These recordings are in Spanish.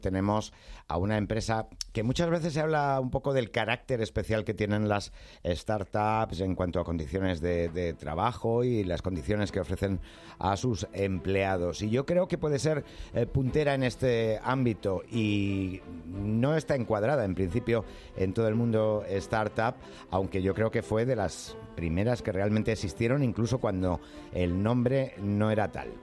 Tenemos a una empresa que muchas veces se habla un poco del carácter especial que tienen las startups en cuanto a condiciones de trabajo y las condiciones que ofrecen a sus empleados. Y yo creo que puede ser puntera en este ámbito y no está encuadrada en principio en todo el mundo startup, aunque yo creo que fue de las primeras que realmente existieron, incluso cuando el nombre no era tal.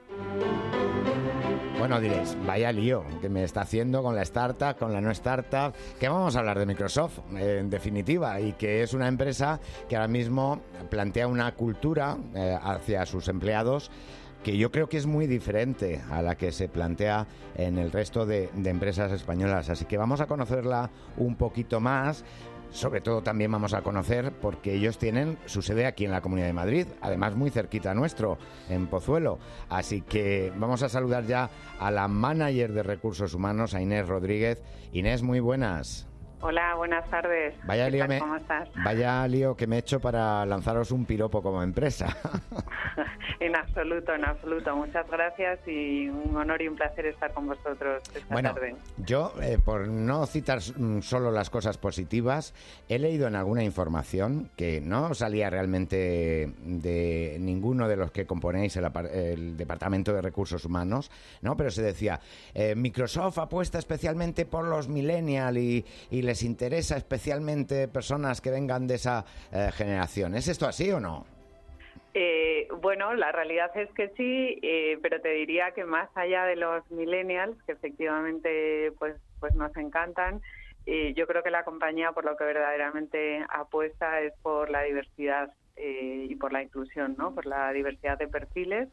Bueno, diréis, vaya lío que me está haciendo con la startup, con la no startup, que vamos a hablar de Microsoft, en definitiva, y que es una empresa que ahora mismo plantea una cultura hacia sus empleados que yo creo que es muy diferente a la que se plantea en el resto de empresas españolas. Así que vamos a conocerla un poquito más. Sobre todo también vamos a conocer porque ellos tienen su sede aquí en la Comunidad de Madrid, además muy cerquita nuestro, en Pozuelo. Así que vamos a saludar ya a la manager de Recursos Humanos, a Inés Rodríguez. Inés, muy buenas. Hola, buenas tardes. Vaya lío, ¿Cómo estás? Vaya lío que me he hecho para lanzaros un piropo como empresa. En absoluto. Muchas gracias y un honor y un placer estar con vosotros esta tarde. Yo, por no citar solo las cosas positivas, he leído en alguna información que no salía realmente de ninguno de los que componéis el Departamento de Recursos Humanos, ¿no? Pero se decía, Microsoft apuesta especialmente por los millennials y les interesa especialmente personas que vengan de esa generación. ¿Es esto así o no? Bueno, la realidad es que sí, pero te diría que más allá de los millennials, que efectivamente pues nos encantan, yo creo que la compañía por lo que verdaderamente apuesta es por la diversidad y por la inclusión, ¿no? Por la diversidad de perfiles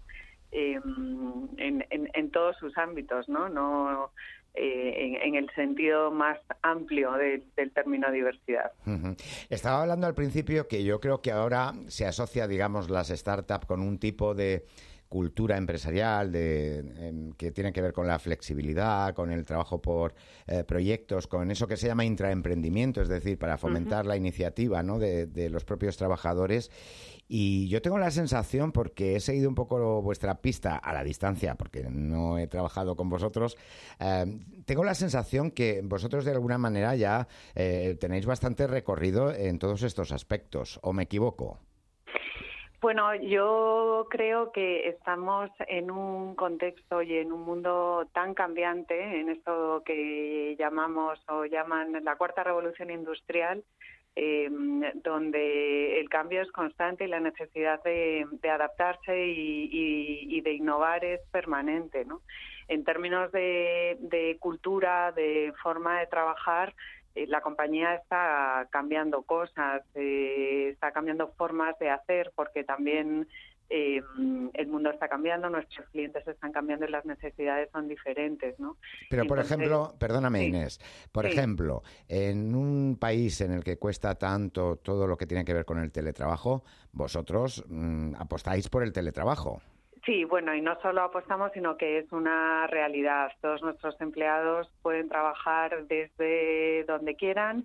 en todos sus ámbitos, ¿no? En el sentido más amplio del término diversidad. Uh-huh. Estaba hablando al principio que yo creo que ahora se asocia, digamos, las startups con un tipo de cultura empresarial que tiene que ver con la flexibilidad, con el trabajo por proyectos, con eso que se llama intraemprendimiento, es decir, para fomentar la iniciativa, ¿no? de los propios trabajadores. Y yo tengo la sensación, porque he seguido un poco vuestra pista a la distancia, porque no he trabajado con vosotros, tengo la sensación que vosotros de alguna manera ya tenéis bastante recorrido en todos estos aspectos, ¿o me equivoco? Bueno, yo creo que estamos en un contexto y en un mundo tan cambiante, en esto que llamamos o llaman la cuarta revolución industrial, donde el cambio es constante y la necesidad de adaptarse y de innovar es permanente, ¿no? En términos de cultura, de forma de trabajar, la compañía está cambiando cosas, está cambiando formas de hacer, porque también el mundo está cambiando, nuestros clientes están cambiando y las necesidades son diferentes, ¿no? Pero, por ejemplo, perdóname, sí, Inés, por ejemplo, en un país en el que cuesta tanto todo lo que tiene que ver con el teletrabajo, vosotros apostáis por el teletrabajo. Sí, bueno, y no solo apostamos, sino que es una realidad. Todos nuestros empleados pueden trabajar desde donde quieran,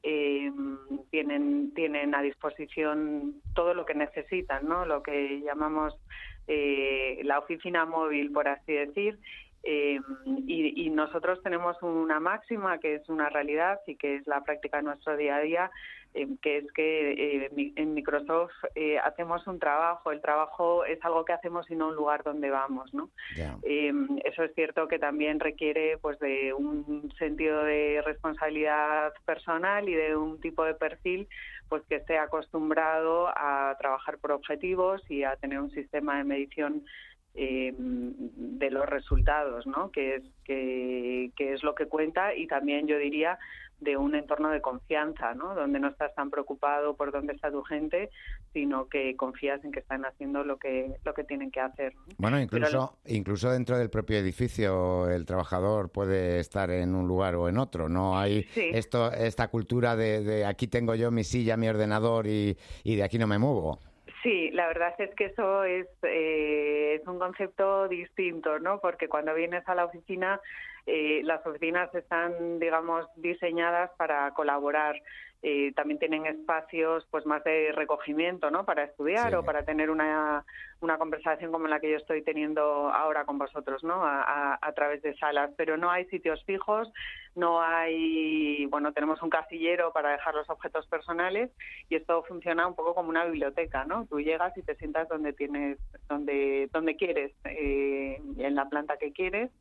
tienen a disposición todo lo que necesitan, ¿no? Lo que llamamos la oficina móvil, por así decir. Y nosotros tenemos una máxima que es una realidad y que es la práctica de nuestro día a día, que es que en Microsoft hacemos un trabajo. El trabajo es algo que hacemos y no un lugar donde vamos, ¿no? Yeah. Eso es cierto que también requiere pues de un sentido de responsabilidad personal y de un tipo de perfil pues que esté acostumbrado a trabajar por objetivos y a tener un sistema de medición de los resultados, ¿no? Que es lo que cuenta, y también yo diría de un entorno de confianza, ¿no? Donde no estás tan preocupado por dónde está tu gente, sino que confías en que están haciendo lo que tienen que hacer, ¿no? Bueno, incluso dentro del propio edificio el trabajador puede estar en un lugar o en otro. No hay esta cultura de aquí tengo yo mi silla, mi ordenador y de aquí no me muevo. Sí, la verdad es que eso es un concepto distinto, ¿no? Porque cuando vienes a la oficina, las oficinas están, digamos, diseñadas para colaborar también tienen espacios pues más de recogimiento, ¿no? Para estudiar o para tener una conversación como la que yo estoy teniendo ahora con vosotros, ¿no? A través de salas, pero no hay sitios fijos, no hay, bueno, tenemos un casillero para dejar los objetos personales y esto funciona un poco como una biblioteca, ¿no? Tú llegas y te sientas donde quieres, en la planta que quieres.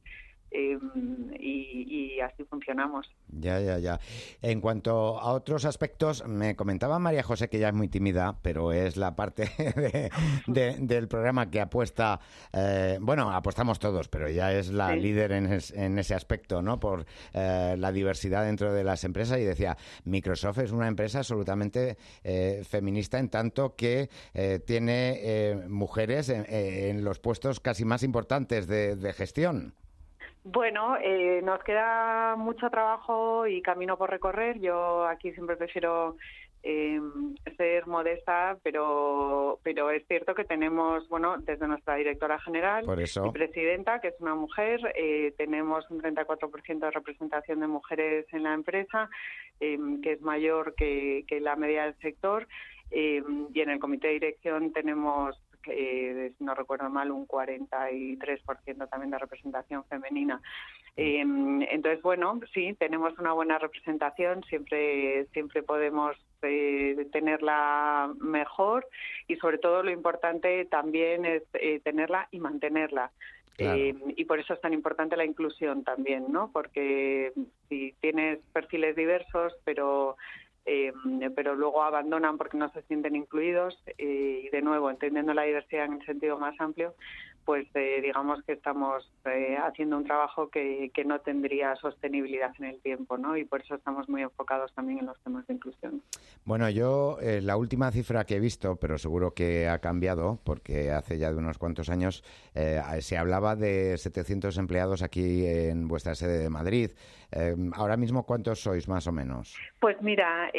Y así funcionamos. Ya. En cuanto a otros aspectos, me comentaba María José, que ya es muy tímida, pero es la parte del programa que apuesta, apostamos todos, pero ella es la líder en ese aspecto, ¿no? Por la diversidad dentro de las empresas, y decía, Microsoft es una empresa absolutamente feminista, en tanto que tiene mujeres en los puestos casi más importantes de gestión. Bueno, nos queda mucho trabajo y camino por recorrer. Yo aquí siempre prefiero ser modesta, pero es cierto que tenemos, bueno, desde nuestra directora general y presidenta, que es una mujer, tenemos un 34% de representación de mujeres en la empresa, que es mayor que la media del sector, y en el comité de dirección tenemos, si no recuerdo mal, un 43% también de representación femenina. Entonces, bueno, sí, tenemos una buena representación, siempre podemos tenerla mejor, y sobre todo lo importante también es tenerla y mantenerla. Claro. Y por eso es tan importante la inclusión también, ¿no? Porque si tienes perfiles diversos, pero luego abandonan porque no se sienten incluidos, y de nuevo, entendiendo la diversidad en el sentido más amplio, pues digamos que estamos haciendo un trabajo que no tendría sostenibilidad en el tiempo, ¿no? Y por eso estamos muy enfocados también en los temas de inclusión. Bueno, yo la última cifra que he visto, pero seguro que ha cambiado, porque hace ya de unos cuantos años se hablaba de 700 empleados aquí en vuestra sede de Madrid. Ahora mismo, ¿cuántos sois más o menos? Pues mira,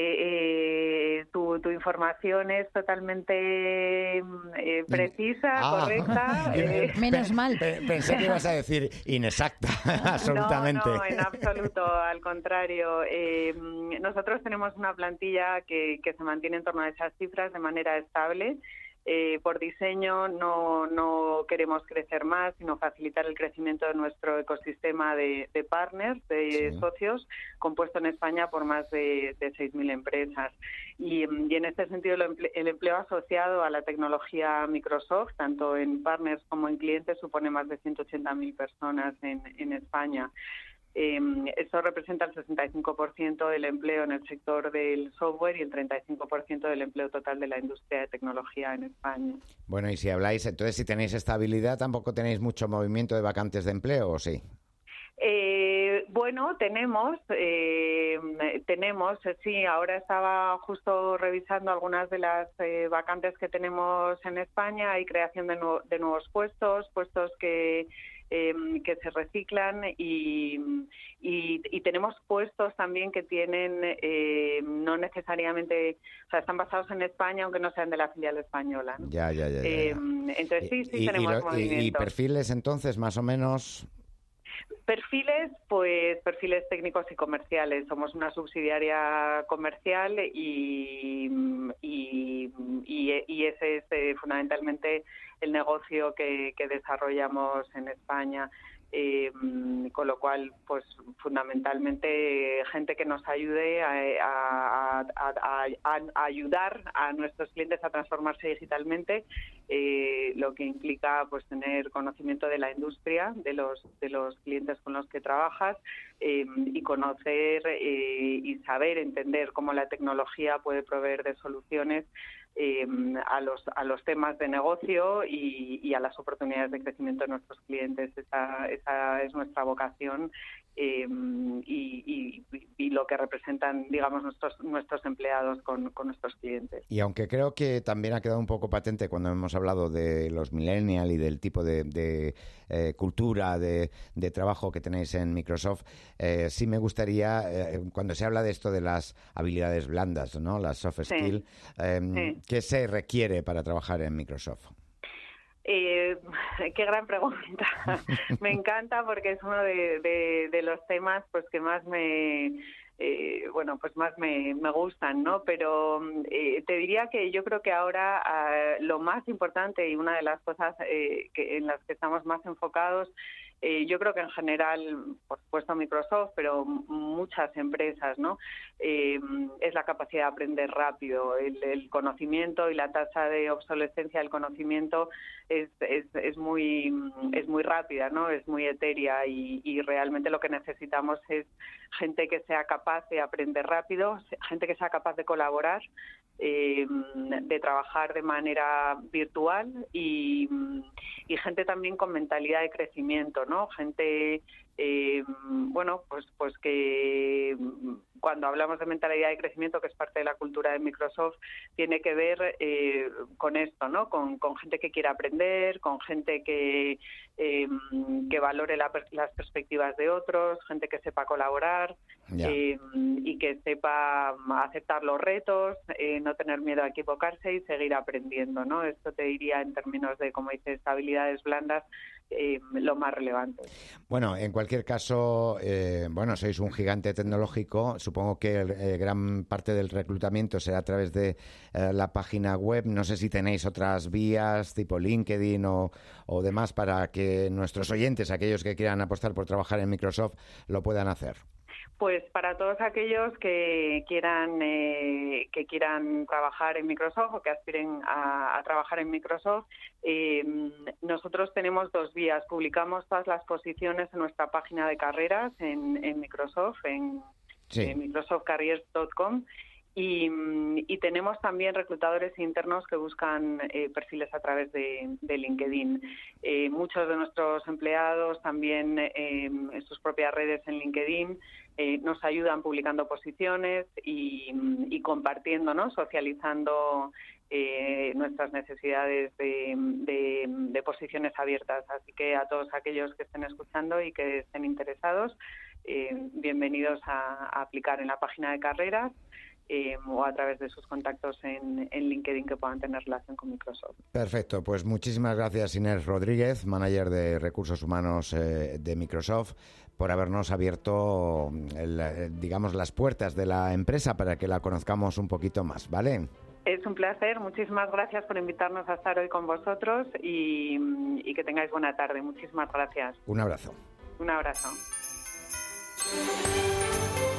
tu información es totalmente precisa, correcta. Menos mal. Pensé que ibas a decir inexacta, absolutamente. No, en absoluto, al contrario. Nosotros tenemos una plantilla que se mantiene en torno a esas cifras de manera estable. Por diseño no queremos crecer más, sino facilitar el crecimiento de nuestro ecosistema de partners, de socios, compuesto en España por más de 6.000 empresas. Y en este sentido, el empleo asociado a la tecnología Microsoft, tanto en partners como en clientes, supone más de 180.000 personas en España. Eso representa el 65% del empleo en el sector del software y el 35% del empleo total de la industria de tecnología en España. Bueno, y si habláis, entonces, si tenéis estabilidad, ¿tampoco tenéis mucho movimiento de vacantes de empleo, o sí? Bueno, tenemos, sí, ahora estaba justo revisando algunas de las vacantes que tenemos en España. Hay creación de nuevos puestos que se reciclan, y tenemos puestos también que tienen no necesariamente, o sea, están basados en España, aunque no sean de la filial española, ¿no? Ya. Entonces sí tenemos movimiento. ¿Y perfiles entonces más o menos? Perfiles, pues perfiles técnicos y comerciales. Somos una subsidiaria comercial y ese es fundamentalmente el negocio que desarrollamos en España. Con lo cual, pues fundamentalmente gente que nos ayude a ayudar a nuestros clientes a transformarse digitalmente, lo que implica pues tener conocimiento de la industria, de los clientes con los que trabajas, y conocer y saber entender cómo la tecnología puede proveer de soluciones a los temas de negocio y a las oportunidades de crecimiento de nuestros clientes. Esa es nuestra vocación, y lo que representan, digamos, nuestros empleados con nuestros clientes. Y aunque creo que también ha quedado un poco patente cuando hemos hablado de los millennials y del tipo de cultura de trabajo que tenéis en Microsoft, sí me gustaría, cuando se habla de esto de las habilidades blandas, ¿no? Las soft skills, ¿qué se requiere para trabajar en Microsoft? Qué gran pregunta. Me encanta porque es uno de los temas pues que más me bueno, pues más me gustan, ¿no? Pero te diría que yo creo que ahora lo más importante y una de las cosas en las que estamos más enfocados, yo creo que en general, por supuesto Microsoft, pero muchas empresas, ¿no? Es la capacidad de aprender rápido. El conocimiento y la tasa de obsolescencia del conocimiento es muy rápida, ¿no? Es muy etérea y realmente lo que necesitamos es gente que sea capaz de aprender rápido, gente que sea capaz de colaborar, de trabajar de manera virtual y gente también con mentalidad de crecimiento, ¿no? Gente, bueno, pues que cuando hablamos de mentalidad de crecimiento, que es parte de la cultura de Microsoft, tiene que ver con esto, ¿no? Con gente que quiera aprender, con gente que valore las perspectivas de otros, gente que sepa colaborar y que sepa aceptar los retos, no tener miedo a equivocarse y seguir aprendiendo, ¿no? Esto te diría en términos de, como dices, habilidades blandas, lo más relevante. Bueno, en cualquier caso, bueno, sois un gigante tecnológico. Supongo que gran parte del reclutamiento será a través de la página web. No sé si tenéis otras vías tipo LinkedIn o demás para que nuestros oyentes, aquellos que quieran apostar por trabajar en Microsoft, lo puedan hacer. Pues para todos aquellos que quieran trabajar en Microsoft o que aspiren a trabajar en Microsoft, nosotros tenemos dos vías. Publicamos todas las posiciones en nuestra página de carreras en Microsoft, en microsoftcareers.com. Y tenemos también reclutadores internos que buscan perfiles a través de LinkedIn. Muchos de nuestros empleados también en sus propias redes en LinkedIn nos ayudan publicando posiciones y compartiendo, ¿no? Socializando nuestras necesidades de posiciones abiertas. Así que a todos aquellos que estén escuchando y que estén interesados, bienvenidos a aplicar en la página de carreras. O a través de sus contactos en LinkedIn que puedan tener relación con Microsoft. Perfecto, pues muchísimas gracias Inés Rodríguez, manager de Recursos Humanos de Microsoft, por habernos abierto, digamos, las puertas de la empresa para que la conozcamos un poquito más, ¿vale? Es un placer, muchísimas gracias por invitarnos a estar hoy con vosotros y que tengáis buena tarde. Muchísimas gracias. Un abrazo. Un abrazo.